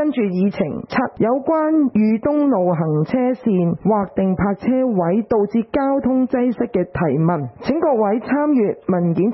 跟住議程7，有關裕東路行車線劃定泊車位導致交通擠塞嘅提問，請各位參閱文件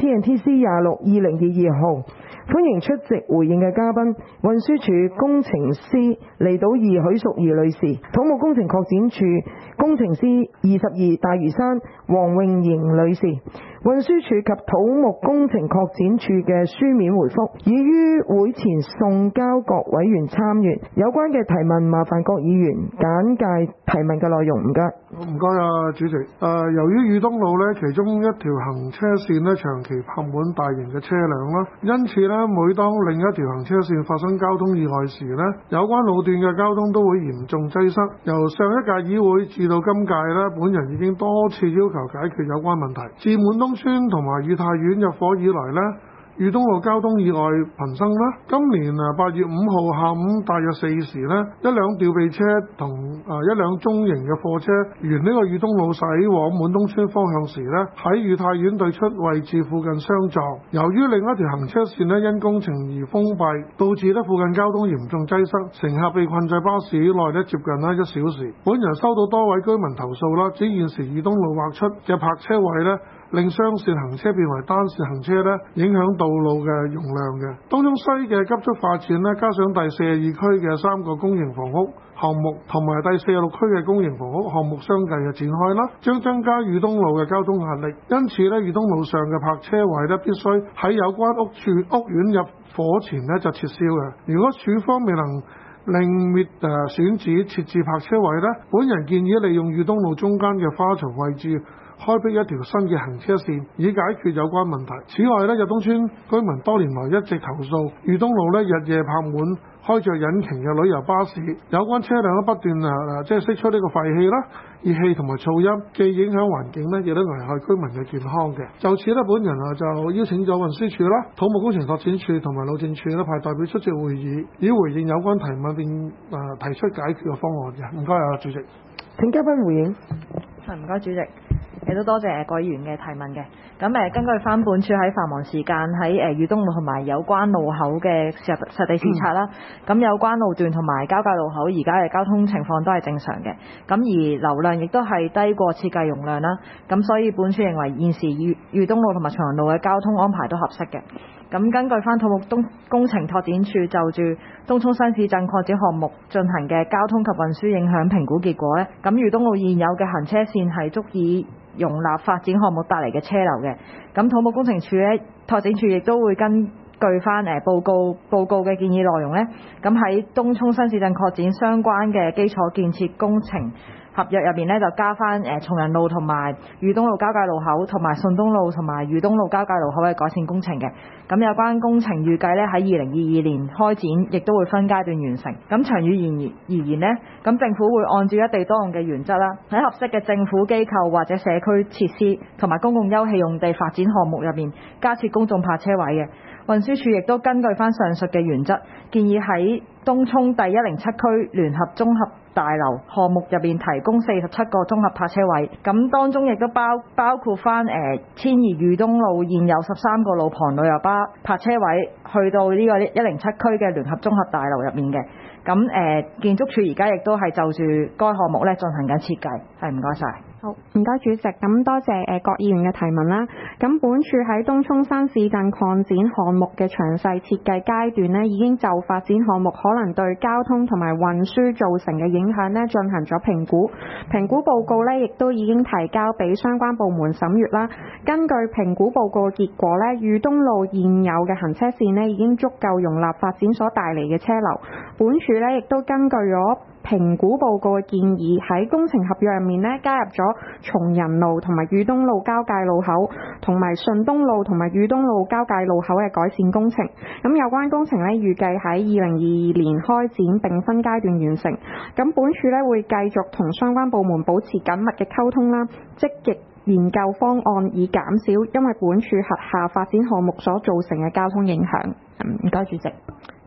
TNTC26/2022號。歡迎出席回應嘅嘉賓，運輸署工程師離島2許淑儀女士，土木工程擴展署工程師22大嶼山黃穎瑩女士。運輸署及土木工程擴展署嘅書面回覆已於會前送交各委員參閱。有關嘅提問，麻煩各議員簡介提問嘅內容，唔該。 唔該啊，主席。由於裕東路呢其中一條行車線呢長期泊滿大型嘅車輛啦，因此呢，每當另一條行車線發生交通意外時呢，有關路段嘅交通都會嚴重擠塞。由上一屆議會至到今屆呢，本人已經多次要求解決有關問題。自滿東村同埋裕泰苑入伙以來呢，裕東路交通意外頻生啦。今年8月5號下午大約4時呢，一輛吊臂車同一輛中型嘅貨車沿呢個裕東路駛往滿東村方向時呢，喺裕泰苑對出位置附近相撞。由於另一條行車線呢因工程而封閉，導致呢附近交通嚴重擠塞，乘客被困在巴士內呢接近1小時。本人收到多位居民投訴啦，指現時裕東路劃出嘅泊車位呢，令雙線行車變為單線行車呢，影響道路嘅容量嘅。東涌西嘅急速發展呢，加上第42區嘅3個公營房屋項目同埋第46區嘅公營房屋項目相繼嘅展開啦，將增加裕東路嘅交通壓力。因此呢，裕東路上嘅泊車位呢，必須喺有關屋苑入伙前呢就撤銷嘅。如果署方未能另覓選址設置泊車位呢，本人建議利用裕東路中間嘅花槽位置開闢一條新嘅行車線，以解決有關問題。此外呢，入東村居民多年來一直投訴裕東路呢日夜泊滿開着引擎嘅旅遊巴士，有關車輛不斷釋出呢個廢氣啦、熱氣同埋噪音，既影響環境呢，亦都危害居民嘅健康嘅。就此呢，本人就邀請咗運輸署啦、土木工程拓展署同埋路政署呢派代表出席會議，以回應有關提問並提出解決嘅方案嘅。唔該啊，主席。 請嘉賓回應。 唔該，主席。亦都多謝各議員嘅提問嘅。咁根據翻本署喺繁忙時間喺裕東路同埋有關路口嘅實地視察啦，咁有關路段同埋交界路口而家嘅交通情況都係正常嘅。咁而流量亦都係低過設計容量啦。咁所以本署認為現時裕東路同埋長陽路嘅交通安排都合適嘅。咁根據翻土木工程拓展處就住東涌新市鎮擴展項目進行嘅交通及運輸影響評估結果呢，咁裕東路現有嘅行車線係足以容納發展項目帶嚟嘅車流嘅。咁土木工程處呢，拓展處亦都會根據翻報告嘅建議內容呢，咁喺東涌新市鎮擴展相關嘅基礎建設工程合約入面呢，就加翻松仁路同埋裕東路交界路口同埋順東路同埋裕東路交界路口嘅改善工程嘅。咁有關工程預計呢喺2022年開展，亦都會分階段完成。咁長遠而言呢，咁政府會按照一地多用嘅原則啦，喺合適嘅政府機構或者社區設施同埋公共休憩用地發展項目入面加設公眾泊車位嘅。運輸署亦都根據翻上述嘅原則，建議喺東涌第107區聯合綜合大樓項目入面提供47個綜合泊車位，咁當中亦都包括翻遷移裕東路現有13個路旁旅遊巴泊車位去到呢個107區嘅聯合綜合大樓入面嘅。咁建築署而家亦都係就住該項目咧進行緊設計，係唔該晒。 好，唔該主席，咁多謝各議員嘅提問啦。咁本署喺東涌新市鎮擴展項目嘅詳細設計階段呢，已經就發展項目可能對交通同埋運輸造成嘅影響呢進行咗評估。評估報告呢亦都已經提交俾相關部門審閱啦。根據評估報告結果呢，裕東路現有嘅行車線呢已經足夠容納發展所帶嚟嘅車流。本署呢亦都根據咗評估報告嘅建議，喺工程合約入面呢加入咗松仁路同埋裕東路交界路口同埋順東路同埋裕東路交界路口嘅改善工程。咁有關工程呢預計喺2022年開展並分階段完成。咁本署呢會繼續同相關部門保持緊密嘅溝通啦，積極研究方案以減少因為本署轄下發展項目所造成嘅交通影響。唔該主席。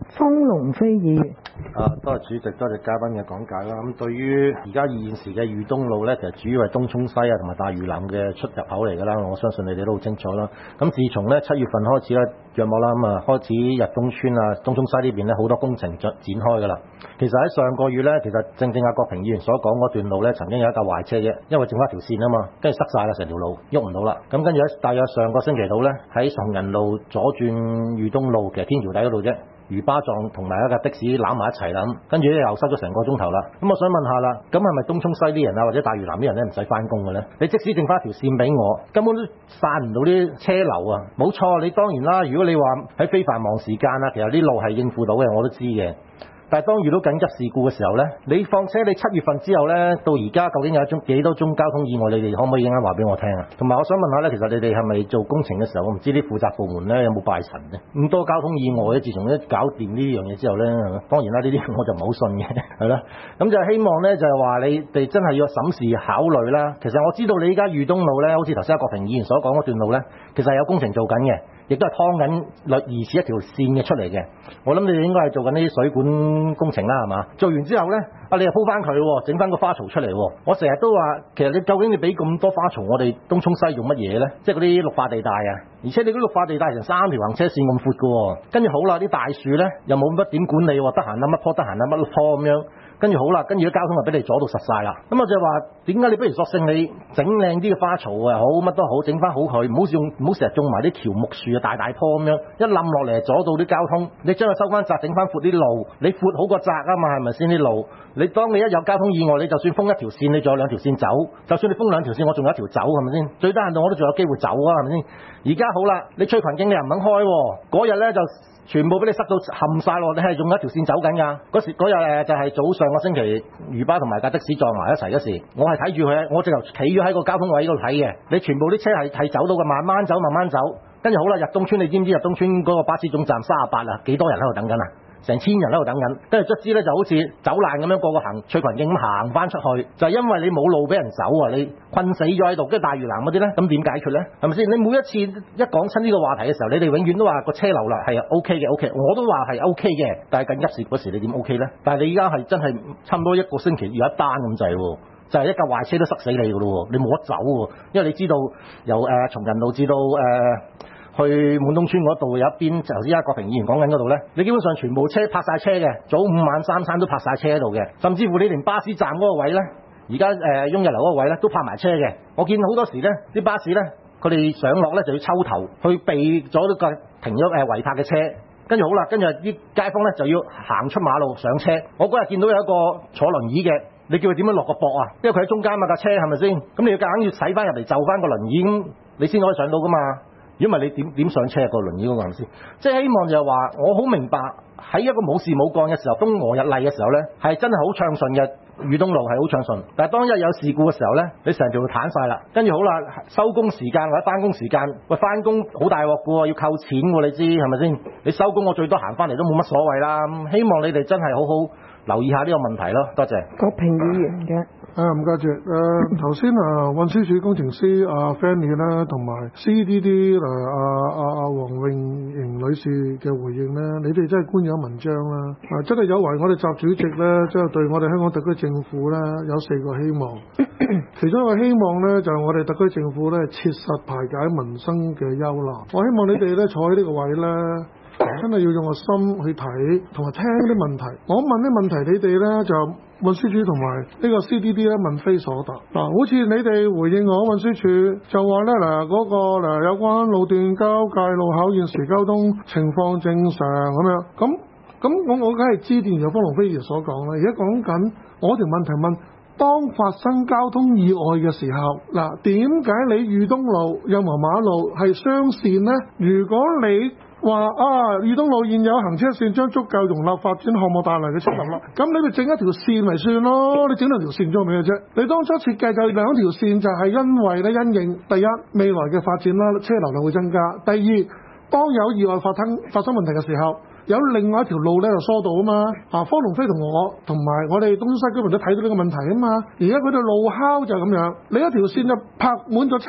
方龍飛議員。 多謝主席，多謝嘉賓嘅講解啦。咁對於而家現時嘅裕東路呢，其實主要係東涌西啊同埋大嶼南嘅出入口嚟㗎啦。我相信你哋都好清楚啦。咁自從呢7月份開始咧，約莫啦咁啊開始日東村啊、東涌西呢邊呢好多工程展開㗎啦。其實喺上個月呢，其實正阿郭平議員所講嗰段路呢，曾經有一架壞車啫，因為剩翻條線啊嘛，跟住塞晒啦，成條路喐唔到啦。咁跟住喺大約上個星期度呢，喺崇仁路左轉裕東路，其實天橋底嗰度啫。魚巴撞同埋一架的士攬埋一齊啦，跟住咧又塞咗成個鐘頭啦。咁我想問下啦，咁係咪東涌西啲人啊，或者大嶼南啲人咧唔使翻工嘅咧？你即使剩翻條線俾我，根本都散唔到啲車流啊！冇錯，你當然啦。如果你話喺非繁忙時間啊，其實啲路係應付到嘅，我都知嘅。但係當遇到緊急事故嘅時候呢，你況且你7月份之後呢，到而家究竟有幾多宗交通意外？你哋可唔可以陣間話俾我聽啊？同埋我想問下呢，其實你哋係咪做工程嘅時候，我唔知啲負責部門呢有冇拜神呢？咁多交通意外，自從一搞掂呢樣嘢之後呢，當然啦，呢啲我就唔係好信嘅，係啦。咁就希望呢，就係話你哋真係要審視考慮啦。其實我知道你依家裕東路呢，好似頭先阿郭平議員所講嗰段路呢，其實係有工程做緊嘅。亦都係劏緊疑似一條線嘅出嚟嘅，我諗你哋應該係做緊啲水管工程啦，係嘛？做完之後呢，你又鋪翻佢，整翻個花槽出嚟。我成日都話，其實你究竟你俾咁多花槽，我哋東涌西用乜嘢呢？即係嗰啲綠化地帶啊，而且你嗰啲綠化地帶成3條行車線咁闊嘅，跟住好啦，啲大樹呢又冇乜點管理，得閒乜棵，得閒乜棵咁樣。跟住好啦，跟住啲交通就俾你阻到實晒啦。咁我就話點解你不如索性你整靚啲嘅花槽啊，好乜都好，整翻好佢，唔好成日種埋啲喬木樹啊，大棵咁樣，一冧落嚟阻到啲交通。你將佢收翻窄，整翻闊啲路，你闊好過窄啊嘛，係咪先啲路？你當你一有交通意外，你就算封一條線，你仲有2條線走；就算你封2條線，我仲有1條走，係咪先？最低限度我都仲有機會走啊，係咪先？而家好啦，你吹群徑你又唔肯開喎，嗰日呢就全部俾你塞到冚晒落，你係仲有1條線走緊㗎。嗰日就係早上個星期，魚巴同埋架的士撞埋一齊嗰時，我係睇住佢，我直頭企咗喺個交通位嗰度睇嘅。你全部啲車係走到嘅，慢慢走，慢慢走。跟住好啦，日東村你知唔知日東村嗰個巴士總站38啊？幾多人喺度等緊啊？成千人喺度等緊，跟住卒之咧就好似走爛咁樣，個行翠群徑咁行翻出去，就係因為你冇路俾人走啊！你困死咗喺度，跟住大嶼南嗰啲咧，咁點解決咧？係咪先？你每一次一講親呢個話題嘅時候，你哋永遠都話個車流量係 OK 嘅 OK，我都話係 OK 嘅，但係緊急事嗰時你點 OK 咧？但係你而家係真係差唔多1個星期有一單咁滯喎，就係一架壞車都塞死你㗎咯喎，你冇得走喎，因為你知道由崇仁路至到去滿東村嗰度有一邊，頭先阿郭平議員講緊嗰度呢，你基本上全部車泊晒車嘅，早午晚3餐都泊晒車喺度嘅，甚至乎你連巴士站嗰個位呢，而家雍日樓嗰個位呢，都泊埋車嘅。我見好多時呢啲巴士呢，佢哋上落呢就要抽頭去避咗個停咗違泊嘅車，跟住好啦，跟住啲街坊呢就要行出馬路上車。我嗰日見到有一個坐輪椅嘅，你叫佢點樣落個膊啊？因為佢喺中間嘛架車係咪先？咁你要夾硬要駛翻入嚟就翻個輪椅，咁你先可以上到噶嘛。如果唔係你點上車個輪椅嗰個係咪先？即係希望就係話，我好明白喺一個冇事冇幹嘅時候，風和日麗嘅時候呢，係真係好暢順嘅，裕東路係好暢順。但係當一有事故嘅時候呢，你成條路攤晒啦。跟住好啦，收工時間或者翻工時間，喂翻工好大鑊嘅喎，要扣錢喎，你知係咪先？你收工我最多行翻嚟都冇乜所謂啦。希望你哋真係好好留意下呢個問題咯。多謝。 郭平議員嘅。 唔該謝。頭先運輸署工程師Fanny 啦，同埋 CDD 黃永瑩女士嘅回應咧，你哋真係官有文章啦。真係有違我哋習主席咧，即係對我哋香港特區政府咧有4個希望。其中一個希望咧就係我哋特區政府咧切實排解民生嘅憂難。我希望你哋咧坐喺呢個位咧，真係要用個心去睇同埋聽啲問題。我問啲問題，你哋咧就運輸署同埋呢個 CDD 咧問非所答。好似你哋回應我運輸署就話咧嗰個有關路段交界路口現時交通情況正常咁樣。咁我梗係知電由方龍飛爺所講啦。而家講緊我條問題問，當發生交通意外嘅時候，點解你裕東路、任何馬路係雙線呢？如果你話裕東路現有行車線將足夠容納發展項目帶來嘅車流啦，咁你咪整一條線咪算咯？你整兩條線做咩啫？你當初設計就2條線，就係因為咧因應第一未來嘅發展啦，車流量會增加；第二，當有意外發生問題嘅時候，有另外一條路咧就疏導啊嘛。方龍飛同我同埋我哋東涌西居民都睇到呢個問題啊嘛。而家佢哋路敲就係咁樣，你一條線就泊滿咗車，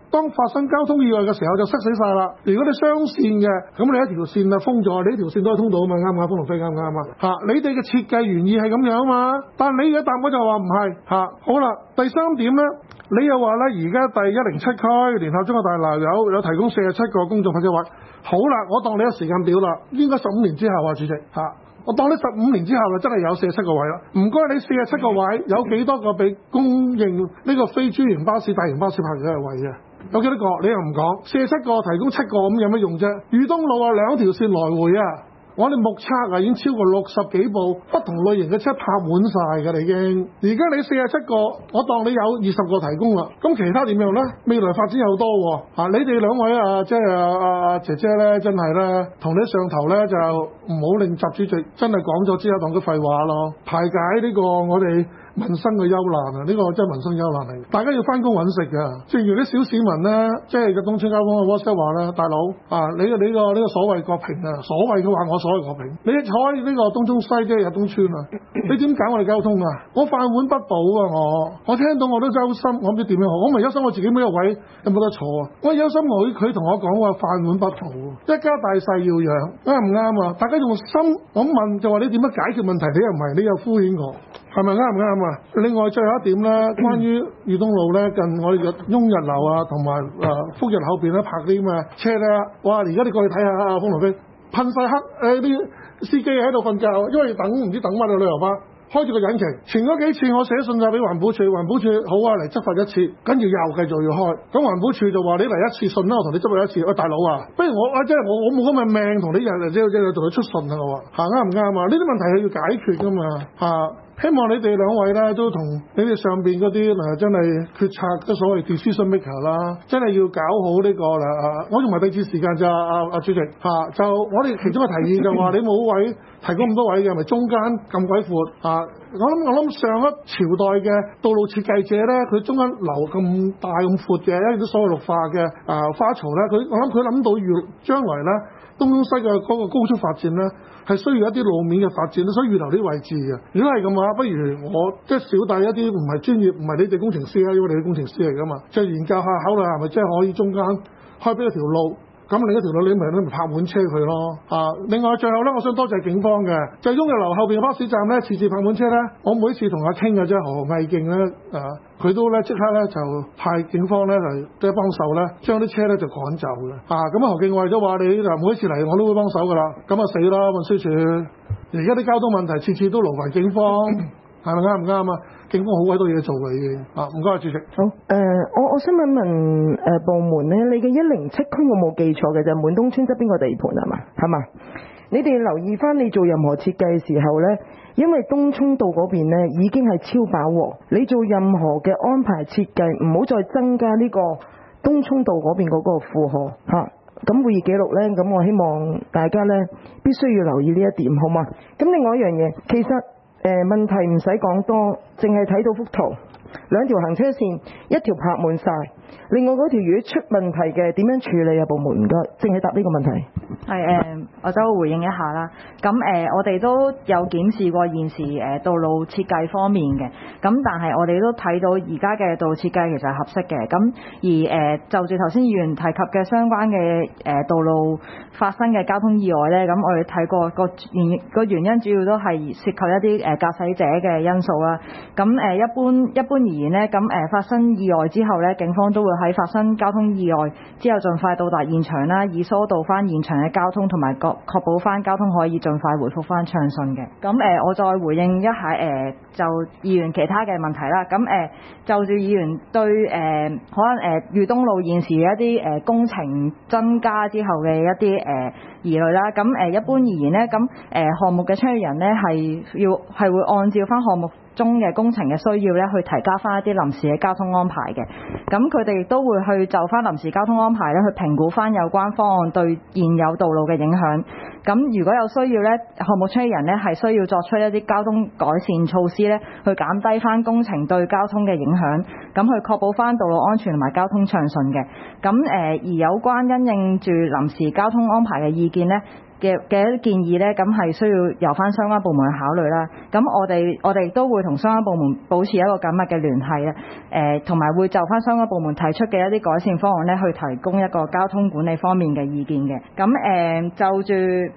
當發生交通意外嘅時候就塞死晒啦。如果你雙線嘅，咁你一條線啊封咗，你呢條線都係通道啊嘛，啱唔啱？風龍飛啱唔啱啊？你哋嘅設計原意係咁樣啊嘛，但係你而家答我就話唔係好啦，第三點咧，你又話咧而家第107區聯合中國大樓有提供47個公眾泊車位，好啦，我當你有時間表啦，應該15年之後主席我當你15年之後就真係有47個位啦。唔該，你47個位有幾多個俾供應呢個非專營巴士、大型巴士泊嘅位嘅？有幾多個？你又唔講，47個提供7個咁有乜用啫？裕東路2條線來回我哋目測已經超過60幾部不同類型嘅車泊滿晒㗎啦已經。而家你47個，我當你有20個提供啦，咁其他點樣呢？未來發展有多你哋兩位即係姐姐呢，真係呢，同你上頭呢，就唔好令習主席真係講咗之後當佢廢話咯，排解呢個我哋民生嘅憂難呢個真係民生憂難嚟。大家要翻工揾食㗎，正如啲小市民呢，即係個東涌交通嘅 WhatsApp 話呢，大佬你個所謂國評所謂嘅話我所謂國評，你坐喺呢個東涌西即係日東村你點搞我哋交通我飯碗不保我聽到我都憂心，我唔知點樣好，我咪憂心我自己每個位有冇得坐我憂心佢同我講話飯碗不保，一家大細要養，啱唔啱大家用心我問就話你點樣解決問題，你又唔係，你又敷衍我，係咪啱唔啱另外最後一點咧，關於裕東路咧，近我哋嘅雍日樓同埋福日後邊咧泊啲咁嘅車咧，哇！而家你過去睇下風龍飛噴晒黑啲司機喺度瞓覺，因為唔知等乜旅遊巴開住個引擎。前嗰幾次我寫信就俾環保署，環保署好嚟執法一次，跟住又繼續要開。咁環保署就話你嚟一次信啦，我同你執法一次。喂，大佬不如我即係我冇咁嘅命同你即係同你出信我話啱唔啱呢啲問題係要解決噶嘛希望你哋兩位咧都同你哋上邊嗰啲真係決策嘅所謂 decision maker 啦，真係要搞好呢個啦。我用埋第二次時間就主席就我哋其中嘅提議就話你冇位提供咁多位嘅，咪中間咁鬼闊我諗上一朝代嘅道路設計者咧，佢中間留咁大咁闊嘅一啲所謂綠化嘅花槽咧，我諗佢諗到將來咧東涌西嘅嗰個高速發展咧係需要一啲路面嘅發展，所以預留啲位置嘅。如果係咁話，不如我即係小弟一啲唔係專業，唔係你哋工程師因為你哋工程師嚟噶嘛，就研究下考慮係咪即係可以中間開俾一條路。咁另一條路你咪泊滿車佢咯另外最後咧，我想多謝警方嘅，就雍日樓後邊嘅巴士站咧，次次泊滿車咧，我每次同佢傾嘅啫，何毅勁咧佢都咧即刻咧就派警方咧嚟即係幫手咧，將啲車咧就趕走嘅咁何敬為咗話你每一次嚟我都會幫手噶啦，咁死啦運輸署，而家啲交通問題次次都勞煩警方係咪啱唔啱警方好鬼多嘢做嘅已經唔該主席。 好我想問部門咧，你嘅107區我冇記錯嘅就滿東村側邊個地盤係嘛？你哋留意翻你做任何設計嘅時候咧，因為東涌道嗰邊咧已經係超飽和，你做任何嘅安排設計唔好再增加呢個東涌道嗰邊嗰個負荷咁會議記錄咧，咁我希望大家咧必須要留意呢一點好嘛？咁另外一樣嘢，其實問題唔使講多，淨係睇到幅圖，2條行車線，一條泊滿晒，另外嗰條如果出問題嘅點樣處理部門唔該，淨係答呢個問題。 我就回應一下啦。咁我哋都有檢視過現時道路設計方面嘅，咁但係我哋都睇到而家嘅道路設計其實係合適嘅。咁而就住頭先議員提及嘅相關嘅道路發生嘅交通意外咧，咁我哋睇過個原因主要都係涉及一啲駕駛者嘅因素啦。咁一般而言咧，咁發生意外之後咧，警方都會喺發生交通意外之後盡快到達現場啦，以疏導翻現場嘅交通同埋確保翻交通可以盡快回復翻暢順嘅。咁我再回應一下就議員其他嘅問題啦。咁就住議員對可能裕東路現時嘅一啲工程增加之後嘅一啲疑慮啦。咁一般而言咧，咁項目嘅倡議人咧係會按照翻項目中嘅工程嘅需要咧，去提交翻一啲臨時嘅交通安排嘅。咁佢哋亦都會去就翻臨時交通安排咧，去評估翻有關方案對現有道路嘅影響。咁如果有需要咧，項目倡議人咧係需要作出一啲交通改善措施咧，去減低翻工程對交通嘅影響，咁去確保翻道路安全同埋交通暢順嘅。咁而有關因應住臨時交通安排嘅意見咧， 嘅一啲建議咧，咁係需要由翻相關部門去考慮啦。咁我哋都會同相關部門保持一個緊密嘅聯繫啊，同埋會就翻相關部門提出嘅一啲改善方案咧，去提供一個交通管理方面嘅意見嘅。咁就住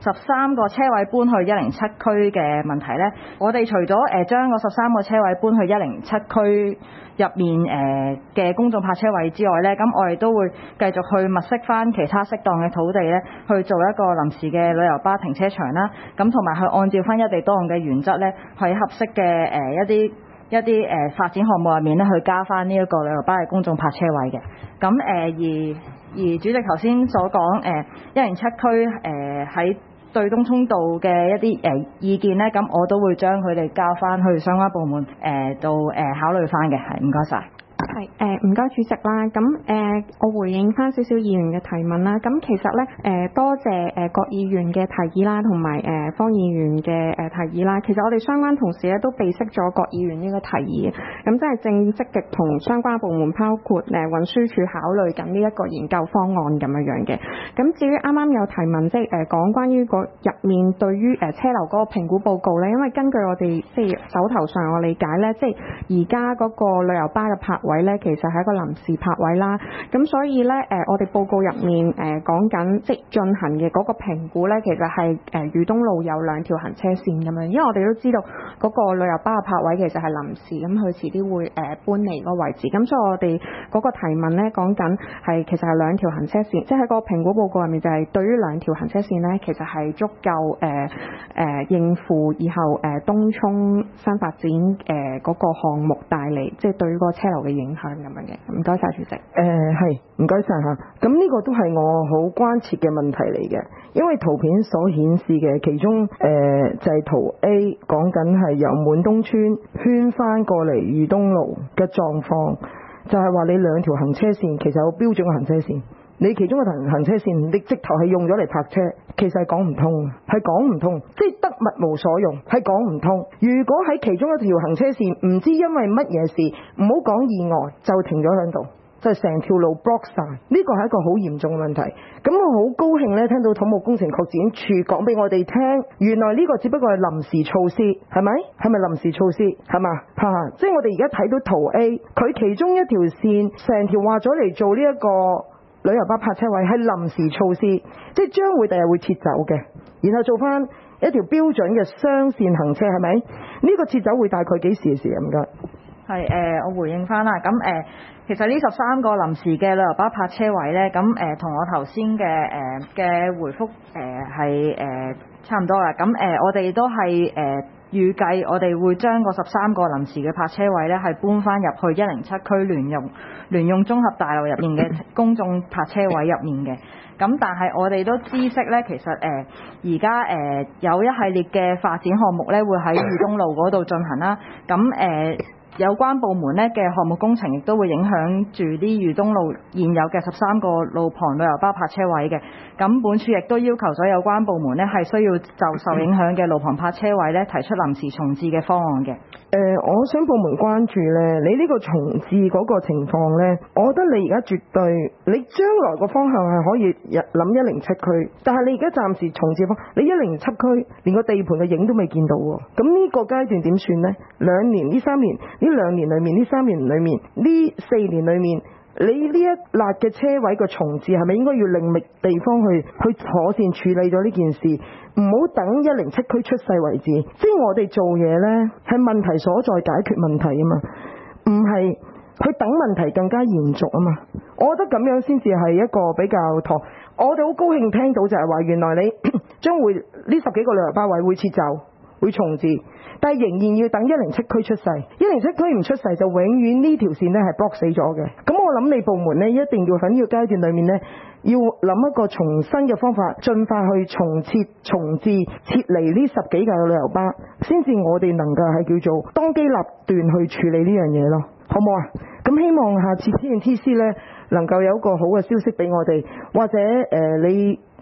13個車位搬去107區嘅問題咧，我哋除咗將個13個車位搬去107區入面嘅公眾泊車位之外咧，咁我哋都會繼續去物色翻其他適當嘅土地咧，去做一個臨時嘅旅遊巴停車場啦。咁同埋去按照翻一地多用嘅原則咧，喺合適嘅一啲發展項目入面咧，去加翻呢一個旅遊巴嘅公眾泊車位嘅。咁而主席頭先所講107區喺對東涌道嘅一啲意見咧，咁我都會將佢哋交翻去相關部門度考慮翻嘅。係，唔該晒。 係唔該主席啦，咁我回應翻少少議員嘅提問啦。咁其實咧多謝郭議員嘅提議啦，同埋方議員嘅提議啦。其實我哋相關同事咧都備悉咗郭議員呢個提議嘅，咁即係正積極同相關部門包括運輸署考慮緊呢一個研究方案咁樣嘅。咁至於啱啱有提問，即係講關於個入面對於車流嗰個評估報告咧，因為根據我哋即係手頭上我理解咧，即係而家嗰個旅遊巴嘅泊位咧，其實係一個臨時泊位啦。咁所以咧，我哋報告入面講緊即係進行嘅嗰個評估咧，其實係裕東路有2條行車線咁樣。因為我哋都知道嗰個旅遊巴嘅泊位其實係臨時，咁佢遲啲會搬離個位置。咁所以我哋嗰個提問咧講緊係其實係2條行車線，即係喺個評估報告入面就係對於2條行車線咧，其實係足夠應付以後東涌新發展嗰個項目帶嚟，即係對於個車流嘅影響咁樣嘅。唔該晒主席。 係，唔該晒嚇。咁呢個都係我好關切嘅問題嚟嘅，因為圖片所顯示嘅其中就係圖 A 講緊係由滿東村圈翻過嚟裕東路嘅狀況，就係話你2條行車線其實有標準嘅行車線。你其中嘅行車線，你直頭係用咗嚟泊車，其實係講唔通，係講唔通，即係得物無所用，係講唔通。如果喺其中一條行車線，唔知因為乜嘢事，唔好講意外，就停咗喺度，就成條路 block 晒，呢個係一個好嚴重嘅問題。咁我好高興咧，聽到土木工程擴展處講俾我哋聽，原來呢個只不過係臨時措施，係咪？係咪臨時措施？係嘛？即係我哋而家睇到圖 A，佢其中一條線成條畫咗嚟做呢一個旅遊巴泊車位係臨時措施，即係將會第日會撤走嘅，然後做翻一條標準嘅雙線行車，係咪？呢個撤走會大概幾時嘅事啊？唔該。 係我回應翻啦。咁其實呢13個臨時嘅旅遊巴泊車位咧，咁同我頭先嘅回覆係差唔多啦。咁我哋都係預計我哋會將個13個臨時嘅泊車位咧，係搬翻入去107區聯用綜合大樓入面嘅公眾泊車位入面嘅。咁但係我哋都知悉咧，其實而家有一系列嘅發展項目咧，會喺裕東路嗰度進行啦。咁有關部門咧嘅項目工程亦都會影響住啲裕東路現有嘅13個路旁旅遊巴泊車位嘅。咁本署亦都要求咗有關部門咧係需要就受影響嘅路旁泊車位咧提出臨時重置嘅方案嘅。 我想部門關注咧，你呢個重置嗰個情況咧，我覺得你而家絕對，你將來個方向係可以諗107區，但係你而家暫時重置方，你107區連個地盤嘅影都未見到喎。咁呢個階段點算呢？2年呢3年呢2年裏面呢3年裏面呢4年裏面，你呢一辣嘅車位個重置係咪應該要另覓地方去妥善處理咗呢件事？唔好等107區出世為止，即係我哋做嘢呢，係問題所在，解決問題啊嘛，唔係去等問題更加嚴重啊嘛。我覺得咁樣先至係一個比較妥。我哋好高興聽到就係話，原來你將會呢10幾個旅遊巴位會撤走，會重置，但係仍然要等107區出世。107區唔出世就永遠呢條線呢係 block 死咗嘅。咁我諗你部門呢，一定要喺呢個階段裏面呢，要諗一個重新嘅方法，盡快去重置、撤離呢10幾架嘅旅遊巴，先至我哋能夠係叫做當機立斷去處理呢樣嘢咯，好唔好啊？咁希望下次 TNTC 呢能夠有一個好嘅消息俾我哋，或者你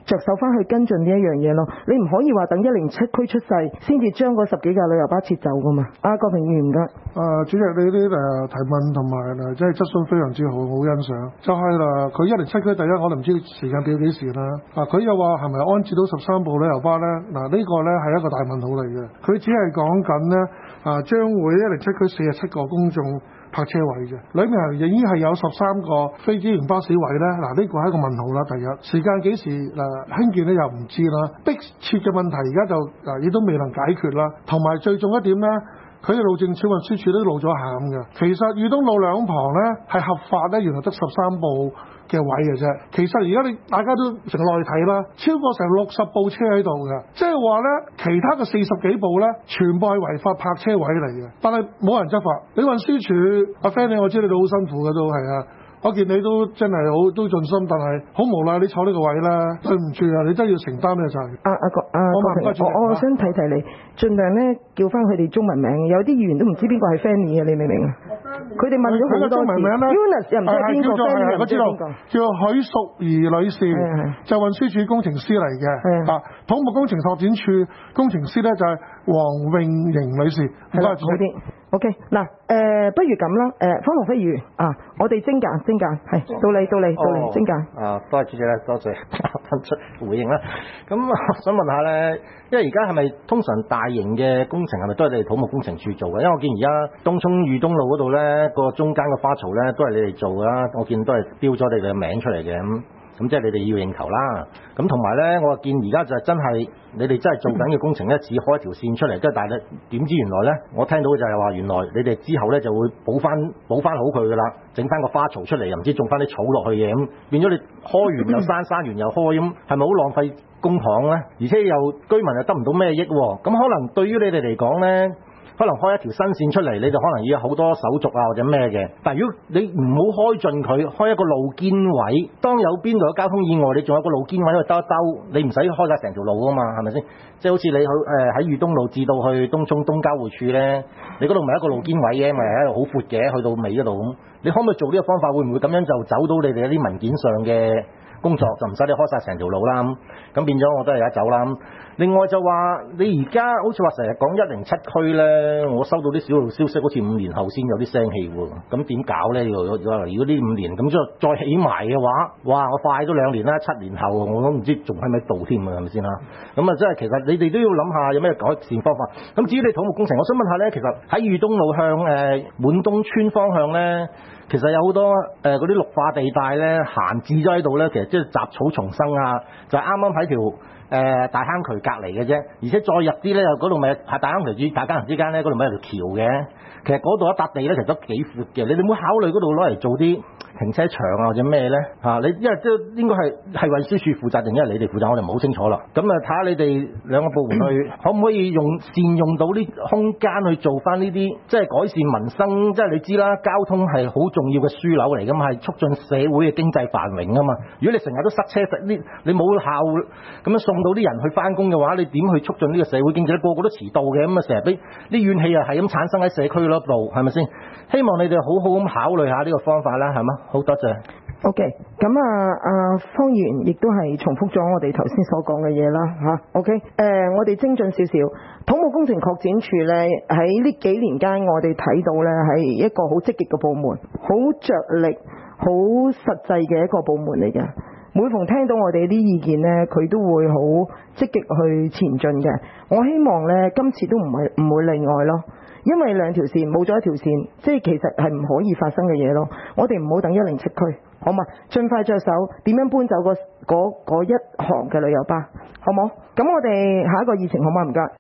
着手翻去跟進呢一樣嘢咯。你唔可以話等107區出世先至將嗰10幾架旅遊巴撤走噶嘛。郭平議員唔該。 主席，你啲提問同埋即係質詢非常之好，好欣賞。就係佢107區第一，我哋唔知時間表幾時啦。佢又話係咪安置到13部旅遊巴咧？呢個咧係一個大問號嚟嘅。佢只係講緊咧將會107區47個公眾泊車位嘅，裏面已經係有13個非專營巴士位咧。呢個係一個問號啦。第一，時間幾時興建咧又唔知啦。迫切嘅問題而家就亦都未能解決啦。同埋最重一點咧，佢哋路政署運輸署都露咗餡嘅。其實裕東路兩旁咧係合法咧，原來得13部嘅位嘅啫。其實而家大家都成內睇啦，超過成60部車喺度嘅，即係話咧其他嘅40幾部咧，全部係違法泊車位嚟嘅，但係冇人執法。你運輸署阿 Fanny，我知你哋好辛苦嘅都係啊。我見你都真係好都盡心，但係好無奈你坐呢個位啦，對唔住啊，你真係要承擔呢個責任。 我想提你，盡量咧叫翻佢哋中文名，有啲議員都唔知邊個係 Fanny 嘅，你明唔明啊？佢哋問咗好多中文名咧 ，Eunice 又唔知係邊個 Fanny 又唔知邊個， 叫許淑儀女士，就運輸署工程師嚟嘅。土木工程拓展處工程師咧就係黃穎瑩女士。 係啦，好啲。OK， 嗱，不如咁啦，方龍飛議員我哋精簡，係到你精簡。 多謝主席啦，多謝分出回應啦。咁我想問下咧，因為而家係咪通常大型嘅工程係咪都係你哋土木工程處做嘅？因為我見而家東涌裕東路嗰度咧個中間嘅花槽咧都係你哋做啦，我見都係標咗你哋嘅名出嚟嘅咁即係你哋要認頭啦。咁同埋咧，我見而家就係真係你哋真係做緊嘅工程咧，只開一條線出嚟，跟住但係點知原來咧，我聽到就係話原來你哋之後咧就會補翻好佢噶啦，整翻個花槽出嚟，又唔知種翻啲草落去嘅咁，變咗你開完又閂完又開咁，係咪好浪費公帑咧？而且又居民又得唔到咩益喎？咁可能對於你哋嚟講咧，可能開一條新線出嚟，你就可能要有好多手續或者咩嘅。但係如果你唔好開盡佢，開一個路肩位，當有邊度有交通意外，你仲有個路肩位喺度兜一兜，你唔使開晒成條路啊嘛，係咪先？即係好似你喺裕東路至到去東涌東交匯處咧，你嗰度咪一個路肩位嘅，咪喺度好闊嘅，去到尾嗰度咁。你可唔可以做呢個方法？會唔會咁樣就走到你哋一啲文件上嘅工作，就唔使你開晒成條路啦？咁變咗我都係而家走啦。另外就話你而家好似話成日講107區咧，我收到啲小道消息，好似5年後先有啲聲氣喎。咁點搞咧？如果呢5年咁再起埋嘅話，哇！我快都2年啦，7年後我都唔知仲喺咪度添啊？係咪先啦？咁啊，即係其實你哋都要諗下有咩改善方法。咁至於你土木工程，我想問下咧，其實喺裕東路向滿東村方向咧，其實有好多嗰啲綠化地帶咧閒置咗喺度咧，其實即係雜草叢生啊，就係啱啱喺條大坑渠隔離嘅啫，而且再入啲咧，嗰度咪係大坑渠大家人之間咧，嗰度咪有條橋嘅。其實嗰度一笪地咧，其實都幾闊嘅。你哋會考慮嗰度攞嚟做啲停車場啊，或者咩咧？你因為都應該係運輸署負責定因為你哋負責，我哋唔好清楚啦。咁啊，睇下你哋兩個部門去可唔可以善用到啲空間去做翻呢啲，即係改善民生。即係你知啦，交通係好重要嘅樞紐嚟噶嘛，係促進社會嘅經濟繁榮啊嘛。如果你成日都塞車，你冇效咁樣送到啲人去翻工嘅話，你點去促進呢個社會經濟咧？個個都遲到嘅，咁啊成日俾啲怨氣啊係咁產生喺社區嗰度，係咪先？希望你哋好好咁考慮下呢個方法啦，係嘛？好多謝。 OK， 咁方議員亦都係重複咗我哋頭先所講嘅嘢啦嚇。OK， 我哋精進少少，土木工程擴展處咧喺呢幾年間，我哋睇到咧係一個好積極嘅部門，好着力、好實際嘅一個部門嚟嘅。每逢聽到我哋啲意見咧，佢都會好積極去前進嘅。我希望咧今次都唔會例外咯。因為兩條線冇咗一條線，即係其實係唔可以發生嘅嘢咯。我哋唔好等107區，好嘛？盡快着手點樣搬走嗰一行嘅旅遊巴，好冇？咁我哋下一個議程好嗎？唔該。